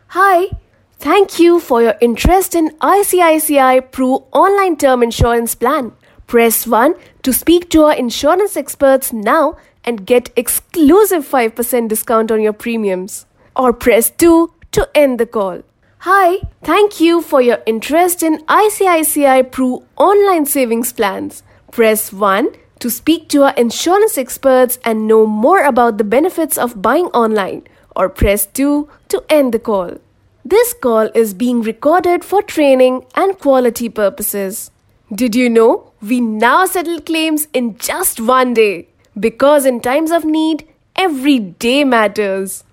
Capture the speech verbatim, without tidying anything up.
Hi, thank you for your interest in I C I C I Pru online term insurance plan. Press one to speak to our insurance experts now and get exclusive five percent discount on your premiums. Or press two to end the call. Hi, thank you for your interest in I C I C I Pru online savings plans. Press one to speak to our insurance experts and know more about the benefits of buying online. Or press two to end the call. This call is being recorded for training and quality purposes. Did you know we now settle claims in just one day? Because in times of need, every day matters.